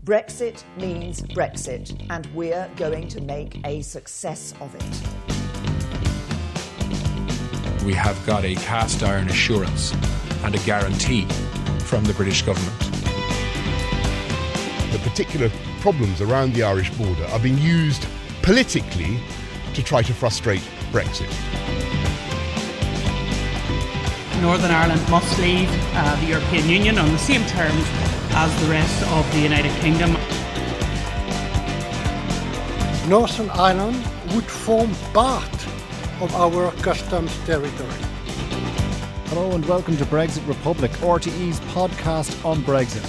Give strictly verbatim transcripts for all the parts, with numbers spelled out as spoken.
Brexit means Brexit, and we're going to make a success of it. We have got a cast iron assurance and a guarantee from the British government. The particular problems around the Irish border are being used politically to try to frustrate Brexit. Northern Ireland must leave uh, the European Union on the same terms as the rest of the United Kingdom. Northern Ireland would form part of our customs territory. Hello and welcome to Brexit Republic, R T E's podcast on Brexit.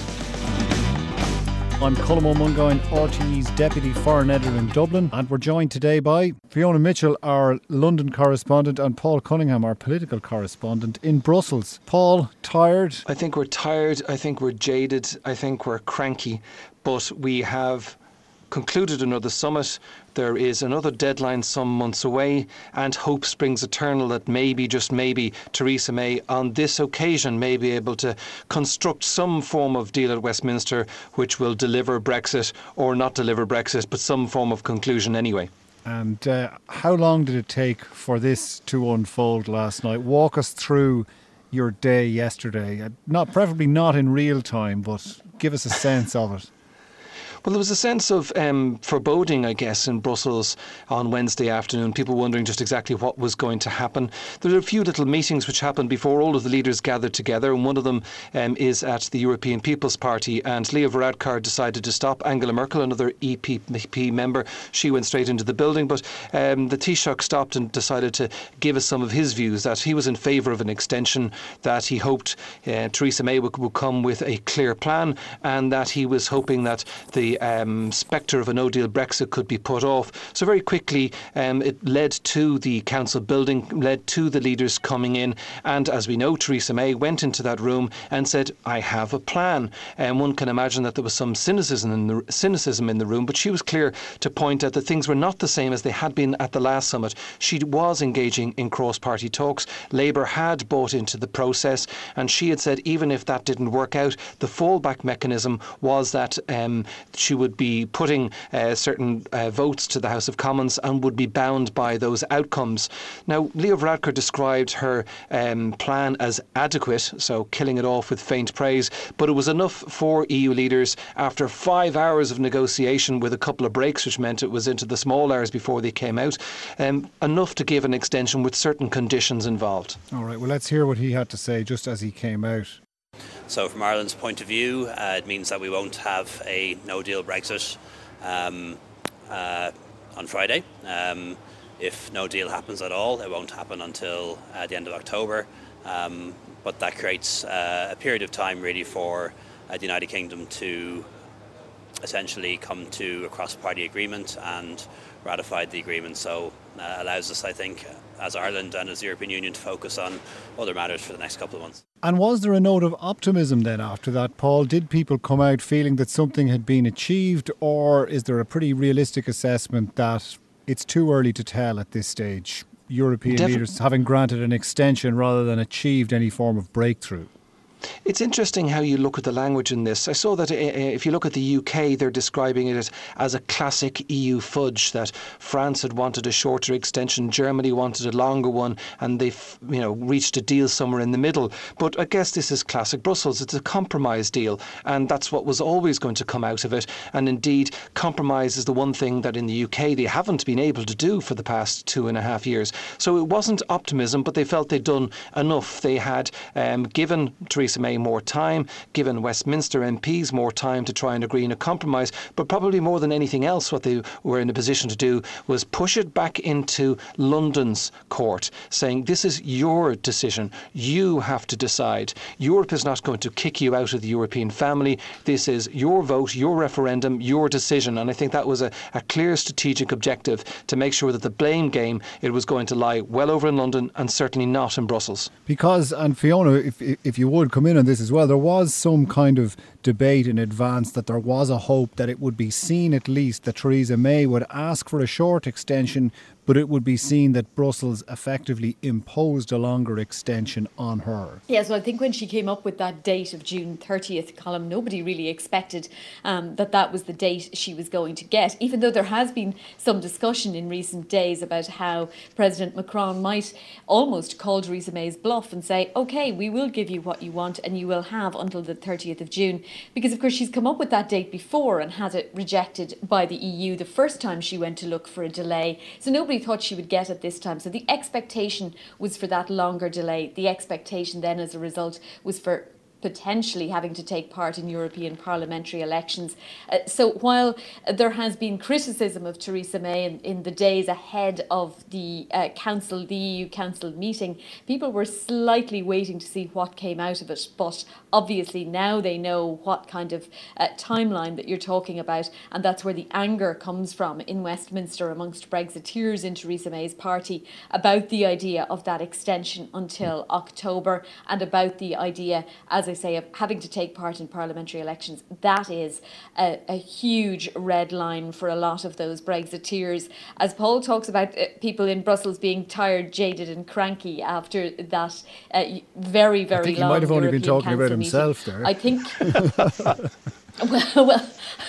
I'm Colm O'Mungoyne, R T E's Deputy Foreign Editor in Dublin, and we're joined today by Fiona Mitchell, our London correspondent, and Paul Cunningham, our political correspondent in Brussels. Paul, tired? I think we're tired, I think we're jaded, I think we're cranky, but we have concluded another summit. There is another deadline some months away, and hope springs eternal that maybe, just maybe, Theresa May on this occasion may be able to construct some form of deal at Westminster which will deliver Brexit, or not deliver Brexit, but some form of conclusion anyway. And uh, how long did it take for this to unfold last night? Walk us through your day yesterday. Not preferably not in real time, but give us a sense of it. Well, there was a sense of um, foreboding, I guess, in Brussels on Wednesday afternoon, people wondering just exactly what was going to happen. There were a few little meetings which happened before all of the leaders gathered together, and one of them um, is at the European People's Party, and Leo Varadkar decided to stop Angela Merkel, another E P P member. She went straight into the building, but um, the Taoiseach stopped and decided to give us some of his views, that he was in favour of an extension, that he hoped uh, Theresa May would, would come with a clear plan, and that he was hoping that the The um, spectre of a no-deal Brexit could be put off. So very quickly um, it led to the council building, led to the leaders coming in, and as we know, Theresa May went into that room and said, I have a plan. And one can imagine that there was some cynicism in the, cynicism in the room, but she was clear to point out that things were not the same as they had been at the last summit. She was engaging in cross-party talks. Labour had bought into the process, and she had said even if that didn't work out, the fallback mechanism was that um, she would be putting uh, certain uh, votes to the House of Commons and would be bound by those outcomes. Now, Leo Varadkar described her um, plan as adequate, so killing it off with faint praise, but it was enough for E U leaders after five hours of negotiation with a couple of breaks, which meant it was into the small hours before they came out, um, enough to give an extension with certain conditions involved. All right, well, let's hear what he had to say just as he came out. So from Ireland's point of view, uh, it means that we won't have a no-deal Brexit um, uh, on Friday. Um, if no deal happens at all, it won't happen until uh, the end of October. Um, but that creates uh, a period of time really for uh, the United Kingdom to essentially come to a cross-party agreement and ratify the agreement. So uh, allows us, I think, as Ireland and as the European Union to focus on other matters for the next couple of months. And was there a note of optimism then after that, Paul? Did people come out feeling that something had been achieved, or is there a pretty realistic assessment that it's too early to tell at this stage? European Def- leaders having granted an extension rather than achieved any form of breakthrough. It's interesting how you look at the language in this. I saw that if you look at the U K, they're describing it as, as a classic E U fudge, that France had wanted a shorter extension, Germany wanted a longer one, and they've you know reached a deal somewhere in the middle. But I guess this is classic Brussels. It's a compromise deal, and that's what was always going to come out of it. And indeed, compromise is the one thing that in the U K they haven't been able to do for the past two and a half years. So it wasn't optimism, but they felt they'd done enough. They had um, given Theresa May more time, given Westminster M Ps more time to try and agree on a compromise, but probably more than anything else what they were in a position to do was push it back into London's court, saying this is your decision, you have to decide. Europe is not going to kick you out of the European family, this is your vote, your referendum, your decision. And I think that was a, a clear strategic objective, to make sure that the blame game, it was going to lie well over in London and certainly not in Brussels. Because, and Fiona, if if you would come in on this as well, there was some kind of debate in advance that there was a hope that it would be seen at least that Theresa May would ask for a short extension but it would be seen that Brussels effectively imposed a longer extension on her. Yeah, so I think when she came up with that date of June thirtieth, Colm, nobody really expected um, that that was the date she was going to get, even though there has been some discussion in recent days about how President Macron might almost call Theresa May's bluff and say, OK, we will give you what you want and you will have until the thirtieth of June. Because, of course, she's come up with that date before and had it rejected by the E U the first time she went to look for a delay. So nobody thought she would get it this time. So the expectation was for that longer delay. The expectation then as a result was for potentially having to take part in European parliamentary elections. Uh, so while there has been criticism of Theresa May in, in the days ahead of the uh, council, the E U council meeting, people were slightly waiting to see what came out of it. But obviously now they know what kind of uh, timeline that you're talking about, and that's where the anger comes from in Westminster amongst Brexiteers in Theresa May's party about the idea of that extension until October, and about the idea, as I say, of having to take part in parliamentary elections. That is a, a huge red line for a lot of those Brexiteers. As Paul talks about uh, people in Brussels being tired, jaded and cranky after that uh, very, very I think long he might have only European been talking Council about himself meeting. there. I think... well... well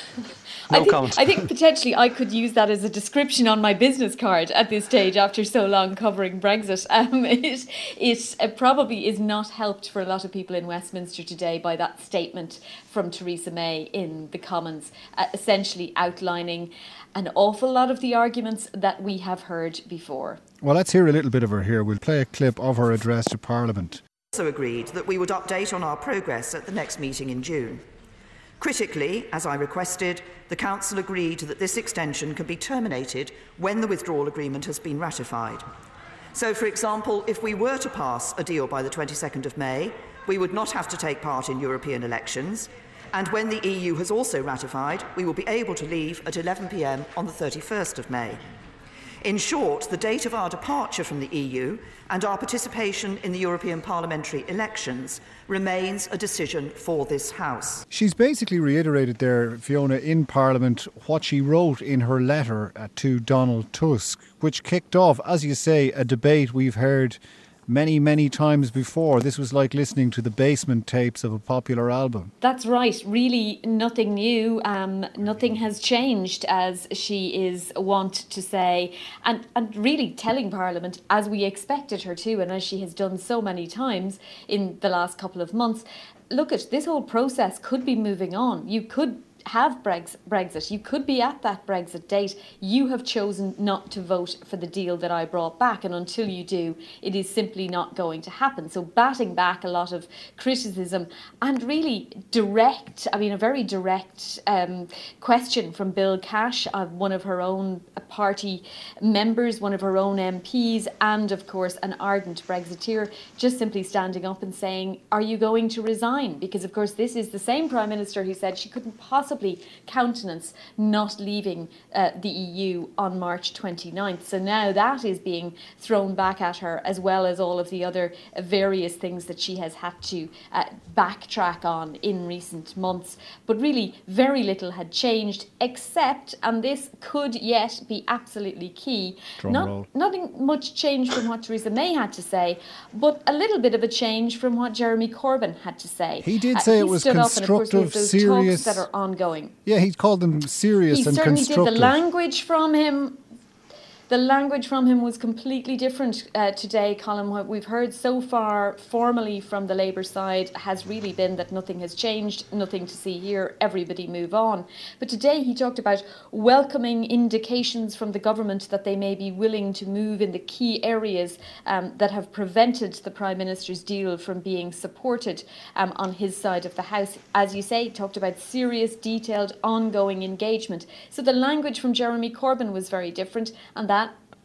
No I think, comment. I think potentially I could use that as a description on my business card at this stage after so long covering Brexit. Um, it it uh, probably is not helped for a lot of people in Westminster today by that statement from Theresa May in the Commons, uh, essentially outlining an awful lot of the arguments that we have heard before. Well, let's hear a little bit of her here. We'll play a clip of her address to Parliament. Also agreed that we would update on our progress at the next meeting in June. Critically, as I requested, the Council agreed that this extension can be terminated when the withdrawal agreement has been ratified. So, for example, if we were to pass a deal by the twenty-second of May, we would not have to take part in European elections, and when the E U has also ratified, we will be able to leave at eleven p m on the thirty-first of May. In short, the date of our departure from the E U and our participation in the European parliamentary elections remains a decision for this House. She's basically reiterated there, Fiona, in Parliament what she wrote in her letter to Donald Tusk, which kicked off, as you say, a debate we've heard many, many times before. This was like listening to the basement tapes of a popular album. That's right. Really nothing new. Um, nothing has changed, as she is wont to say, and, and really telling Parliament, as we expected her to, and as she has done so many times in the last couple of months, look, at this whole process could be moving on. You could have Brexit. You could be at that Brexit date. You have chosen not to vote for the deal that I brought back, and until you do, it is simply not going to happen. So batting back a lot of criticism and really direct, I mean a very direct um, question from Bill Cash, uh, one of her own party members, one of her own M Ps, and of course an ardent Brexiteer, just simply standing up and saying, are you going to resign? Because of course this is the same Prime Minister who said she couldn't possibly countenance not leaving uh, the E U on March twenty-ninth. So now that is being thrown back at her, as well as all of the other uh, various things that she has had to uh, backtrack on in recent months. But really very little had changed, except, and this could yet be absolutely key, Drum not, roll. nothing much changed from what Theresa May had to say, but a little bit of a change from what Jeremy Corbyn had to say. He did say he it was stood up, and of course we have constructive, those serious- talks that are ongoing. Yeah, he called them serious He and certainly constructive. did. The language from him, the language from him was completely different uh, today, Colin. What we've heard so far formally from the Labour side has really been that nothing has changed, nothing to see here, everybody move on. But today he talked about welcoming indications from the government that they may be willing to move in the key areas um, that have prevented the Prime Minister's deal from being supported um, on his side of the House. As you say, he talked about serious, detailed, ongoing engagement. So the language from Jeremy Corbyn was very different, and that of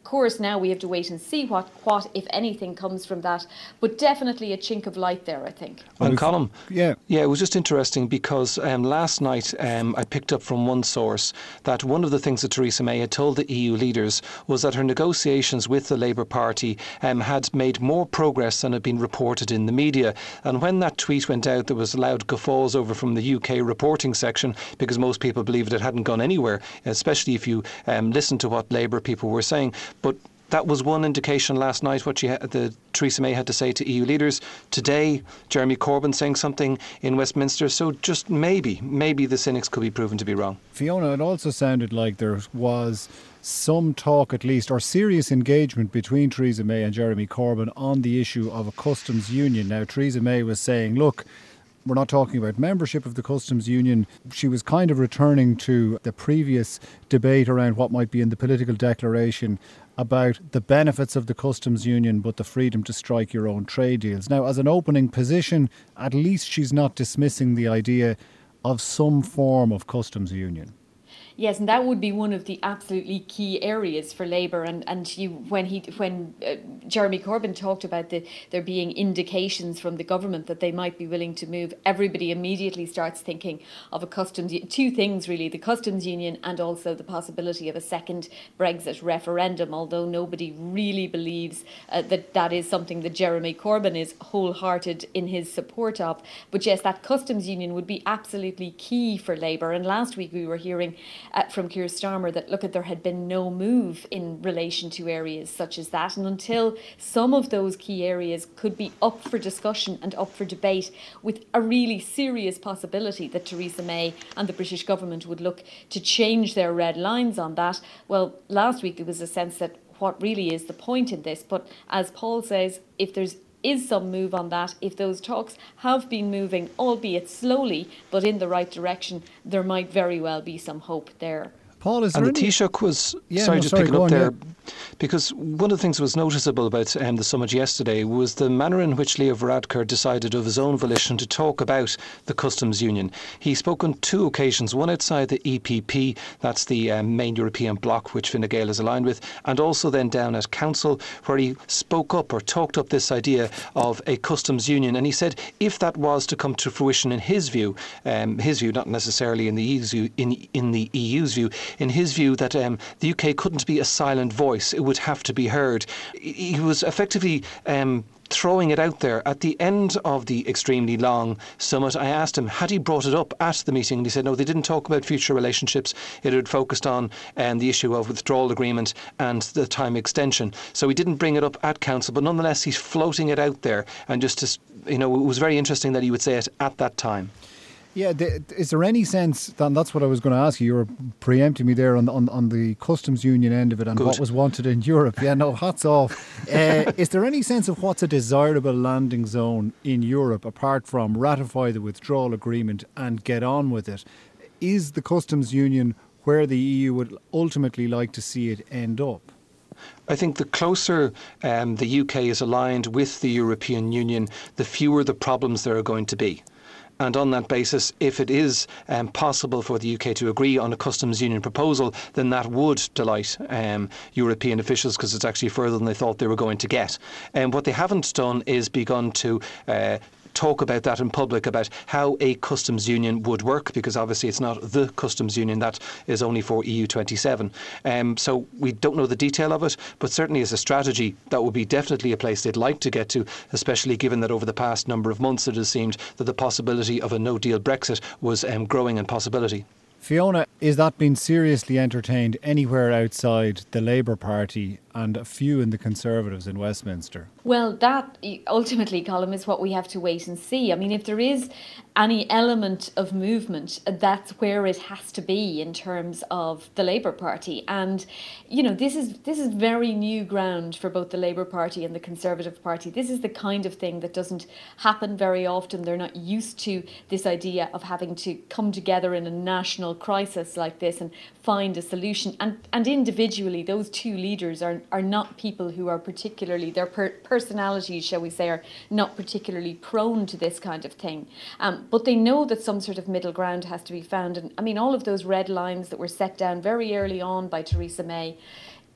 course, now we have to wait and see what, what, if anything, comes from that. But definitely a chink of light there, I think. And Colm, yeah, yeah, it was just interesting because um, last night um, I picked up from one source that one of the things that Theresa May had told the E U leaders was that her negotiations with the Labour Party um, had made more progress than had been reported in the media. And when that tweet went out, there was loud guffaws over from the U K reporting section because most people believed it hadn't gone anywhere, especially if you um, listen to what Labour people were saying. But that was one indication last night, what she ha- the Theresa May had to say to E U leaders. Today, Jeremy Corbyn saying something in Westminster. So just maybe, maybe the cynics could be proven to be wrong. Fiona, it also sounded like there was some talk at least, or serious engagement between Theresa May and Jeremy Corbyn on the issue of a customs union. Now, Theresa May was saying, look, we're not talking about membership of the customs union. She was kind of returning to the previous debate around what might be in the political declaration about the benefits of the customs union but the freedom to strike your own trade deals. Now, as an opening position, at least she's not dismissing the idea of some form of customs union. Yes, and that would be one of the absolutely key areas for Labour. And and you, when he when uh, Jeremy Corbyn talked about the, there being indications from the government that they might be willing to move, everybody immediately starts thinking of a customs two things really: the customs union and also the possibility of a second Brexit referendum. Although nobody really believes uh, that that is something that Jeremy Corbyn is wholehearted in his support of. But yes, that customs union would be absolutely key for Labour. And last week we were hearing Uh, from Keir Starmer that, look, at there had been no move in relation to areas such as that, and until some of those key areas could be up for discussion and up for debate, with a really serious possibility that Theresa May and the British government would look to change their red lines on that. Well, last week there was a sense that what really is the point in this, but as Paul says, if there's is some move on that, if those talks have been moving, albeit slowly, but in the right direction, there might very well be some hope there. Paul, is and there the any... Taoiseach was, yeah, sorry, no, just sorry, picking up on, there, yeah. because one of the things that was noticeable about um, the summit yesterday was the manner in which Leo Varadkar decided of his own volition to talk about the customs union. He spoke on two occasions, one outside the E P P, that's the um, main European bloc which Fine Gael is aligned with, and also then down at Council, where he spoke up or talked up this idea of a customs union. And he said if that was to come to fruition in his view, um, his view, not necessarily in the E U's view, in, in the E U's view, in his view that um, the U K couldn't be a silent voice, it would have to be heard. He was effectively um, throwing it out there. At the end of the extremely long summit, I asked him, had he brought it up at the meeting? And he said, no, they didn't talk about future relationships. It had focused on um, the issue of withdrawal agreement and the time extension. So he didn't bring it up at Council, but nonetheless, he's floating it out there. And just to, you know, it was very interesting that he would say it at that time. Yeah, is there any sense, Dan, that's what I was going to ask you, you were preempting me there on, on, on the customs union end of it and Good. What was wanted in Europe. Yeah, no, hats off. Uh, is there any sense of what's a desirable landing zone in Europe apart from ratify the withdrawal agreement and get on with it? Is the customs union where the E U would ultimately like to see it end up? I think the closer um, the U K is aligned with the European Union, the fewer the problems there are going to be. And on that basis, if it is um, possible for the U K to agree on a customs union proposal, then that would delight um, European officials, because it's actually further than they thought they were going to get. And um, what they haven't done is begun to uh, talk about that in public, about how a customs union would work, because obviously it's not the customs union, that is only for E U twenty-seven. Um, so we don't know the detail of it, but certainly as a strategy, that would be definitely a place they'd like to get to, especially given that over the past number of months it has seemed that the possibility of a no-deal Brexit was um, growing in possibility. Fiona, is that being seriously entertained anywhere outside the Labour Party and a few in the Conservatives in Westminster? Well, that ultimately, Colm, is what we have to wait and see. I mean, if there is any element of movement, that's where it has to be in terms of the Labour Party. And, you know, this is this is very new ground for both the Labour Party and the Conservative Party. This is the kind of thing that doesn't happen very often. They're not used to this idea of having to come together in a national crisis like this and find a solution. And, and individually, those two leaders are are not people who are particularly, their per- personalities, shall we say, are not particularly prone to this kind of thing. Um, but they know that some sort of middle ground has to be found. And I mean, all of those red lines that were set down very early on by Theresa May,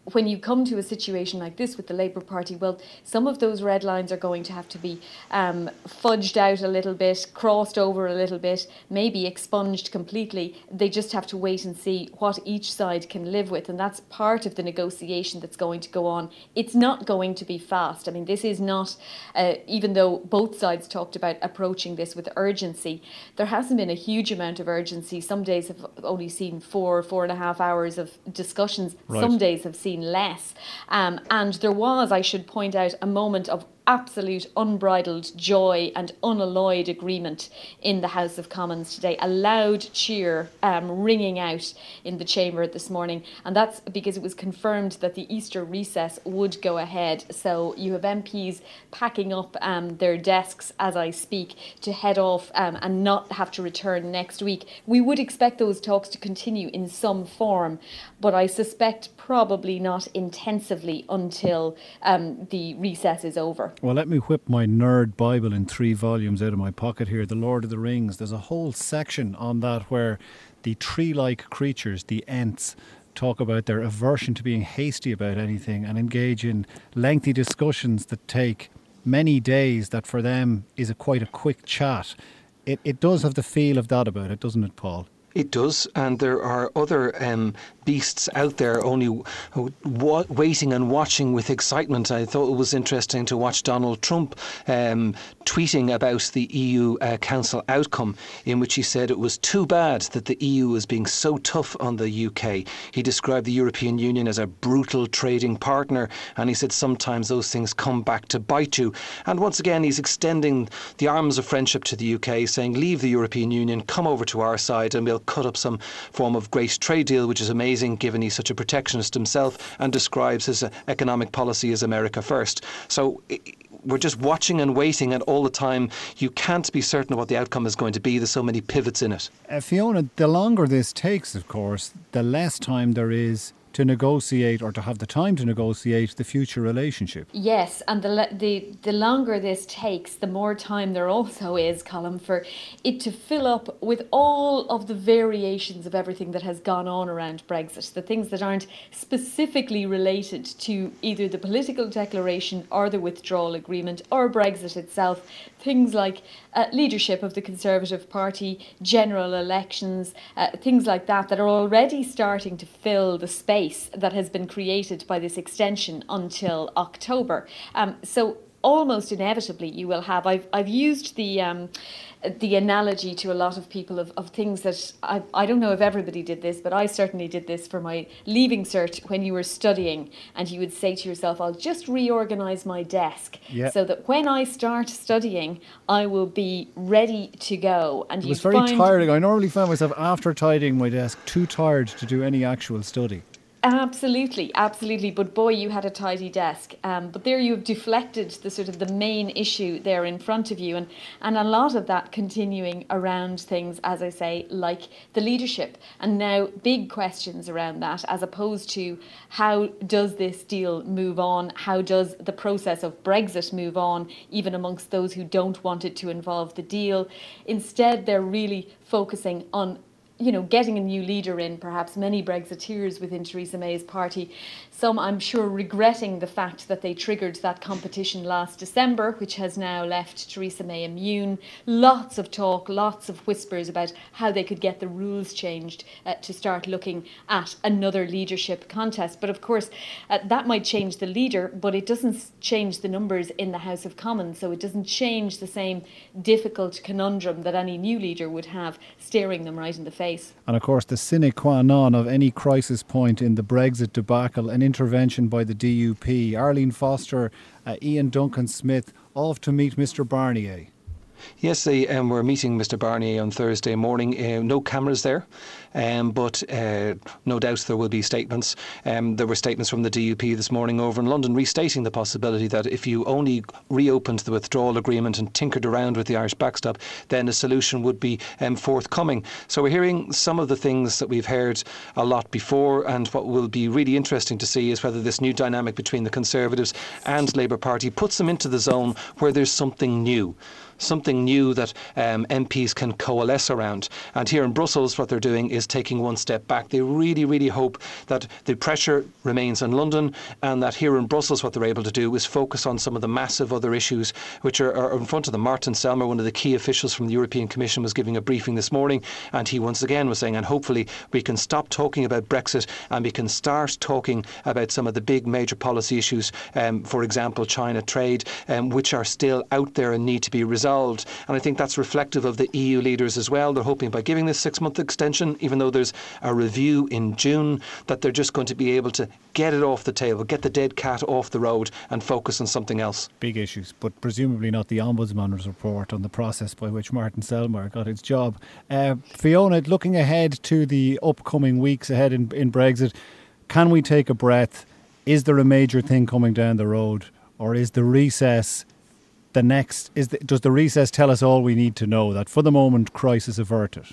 when you come to a situation like this with the Labour Party, well, some of those red lines are going to have to be um, fudged out a little bit, crossed over a little bit, maybe expunged completely. They just have to wait and see what each side can live with, and that's part of the negotiation that's going to go on. It's not going to be fast. I mean, this is not, uh, even though both sides talked about approaching this with urgency, there hasn't been a huge amount of urgency. Some days have only seen four, four and a half hours of discussions. Right. Some days have seen less. Um, and there was, I should point out, a moment of absolute unbridled joy and unalloyed agreement in the House of Commons today. A loud cheer um, ringing out in the chamber this morning, and that's because it was confirmed that the Easter recess would go ahead. So you have M Ps packing up um, their desks as I speak to head off um, and not have to return next week. We would expect those talks to continue in some form, but I suspect probably not intensively until um, the recess is over. Well, let me whip my nerd Bible in three volumes out of my pocket here, The Lord of the Rings. There's a whole section on that where the tree-like creatures, the Ents, talk about their aversion to being hasty about anything and engage in lengthy discussions that take many days, that for them is a quite a quick chat. It, it does have the feel of that about it, doesn't it, Paul? It does, and there are other um, beasts out there only w- waiting and watching with excitement. I thought it was interesting to watch Donald Trump um, tweeting about the E U uh, Council outcome, in which he said it was too bad that the E U is being so tough on the U K. He described the European Union as a brutal trading partner, and he said sometimes those things come back to bite you. And once again, he's extending the arms of friendship to the U K, saying leave the European Union, come over to our side, and we'll cut up some form of great trade deal, which is amazing given he's such a protectionist himself and describes his uh, economic policy as America first. So it, we're just watching and waiting, and all the time you can't be certain of what the outcome is going to be. There's so many pivots in it. Uh, Fiona, the longer this takes, of course, the less time there is to negotiate, or to have the time to negotiate, the future relationship. Yes, and the the the longer this takes, the more time there also is, Colm, for it to fill up with all of the variations of everything that has gone on around Brexit, the things that aren't specifically related to either the political declaration or the withdrawal agreement or Brexit itself. Things like uh, leadership of the Conservative Party, general elections, uh, things like that, that are already starting to fill the space that has been created by this extension until October. Um, so almost inevitably you will have, I've, I've used the um, the analogy to a lot of people of, of things that, I, I don't know if everybody did this, but I certainly did this for my leaving cert when you were studying, and you would say to yourself, I'll just reorganise my desk yeah. so that when I start studying, I will be ready to go. And it was very find tiring. I normally found myself, after tidying my desk, too tired to do any actual study. Absolutely, absolutely. But boy, you had a tidy desk. Um, but there you have deflected the sort of the main issue there in front of you. And, and a lot of that continuing around things, as I say, like the leadership. And now big questions around that, as opposed to how does this deal move on? How does the process of Brexit move on, even amongst those who don't want it to involve the deal? Instead, they're really focusing on you know, getting a new leader in, perhaps many Brexiteers within Theresa May's party. Some, I'm sure, regretting the fact that they triggered that competition last December, which has now left Theresa May immune. Lots of talk, lots of whispers about how they could get the rules changed uh, to start looking at another leadership contest. But of course, uh, that might change the leader, but it doesn't change the numbers in the House of Commons. So it doesn't change the same difficult conundrum that any new leader would have staring them right in the face. And of course, the sine qua non of any crisis point in the Brexit debacle, an intervention by the D U P. Arlene Foster, uh, Ian Duncan-Smith, off to meet Mister Barnier. Yes, they um, were meeting Mister Barnier on Thursday morning. Uh, no cameras there, um, but uh, no doubt there will be statements. Um, there were statements from the D U P this morning over in London restating the possibility that if you only reopened the withdrawal agreement and tinkered around with the Irish backstop, then a solution would be um, forthcoming. So we're hearing some of the things that we've heard a lot before, and what will be really interesting to see is whether this new dynamic between the Conservatives and Labour Party puts them into the zone where there's something new. something new that um, M Ps can coalesce around. And here in Brussels, what they're doing is taking one step back. They really, really hope that the pressure remains in London, and that here in Brussels what they're able to do is focus on some of the massive other issues which are, are in front of them. Martin Selmayr, one of the key officials from the European Commission, was giving a briefing this morning, and he once again was saying, and hopefully we can stop talking about Brexit and we can start talking about some of the big major policy issues, um, for example China trade, um, which are still out there and need to be resolved. And I think that's reflective of the E U leaders as well. They're hoping by giving this six month extension, even though there's a review in June, that they're just going to be able to get it off the table, get the dead cat off the road and focus on something else. Big issues, but presumably not the Ombudsman's report on the process by which Martin Selmayr got his job. Uh, Fiona, looking ahead to the upcoming weeks ahead in, in Brexit, can we take a breath? Is there a major thing coming down the road, or is the recess the next? Is the, does the recess tell us all we need to know, that for the moment crisis averted?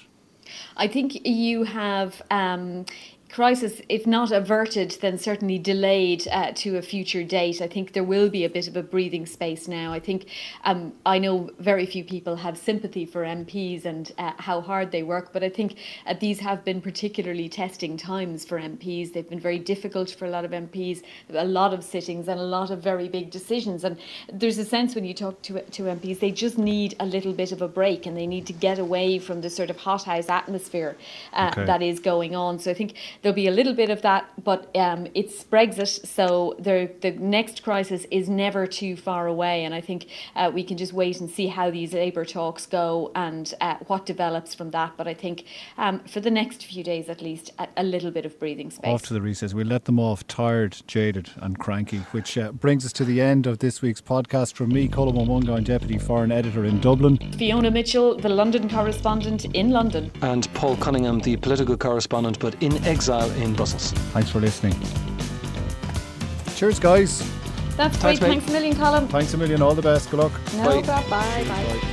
I think you have um, crisis, if not averted, then certainly delayed uh, to a future date. I think there will be a bit of a breathing space now. I think um, I know very few people have sympathy for M Ps and uh, how hard they work, but I think uh, these have been particularly testing times for M Ps. They've been very difficult for a lot of M Ps, a lot of sittings and a lot of very big decisions. And there's a sense when you talk to, to M Ps, they just need a little bit of a break, and they need to get away from the sort of hothouse atmosphere uh, okay. that is going on. So I think there'll be a little bit of that, but um, it's Brexit, so the the next crisis is never too far away, and I think uh, we can just wait and see how these Labour talks go and uh, what develops from that. But I think um, for the next few days at least, a, a little bit of breathing space. Off to the recess. We'll let them off tired, jaded and cranky, which uh, brings us to the end of this week's podcast. From me, Colm Ó Mongáin, Deputy Foreign Editor in Dublin. Fiona Mitchell, the London correspondent in London. And Paul Cunningham, the political correspondent but in exile in Brussels. Thanks for listening. Cheers, guys. That's great. Thanks, Thanks a million, Colm. Thanks a million. All the best. Good luck. No, Bye. bye. Bye. Bye.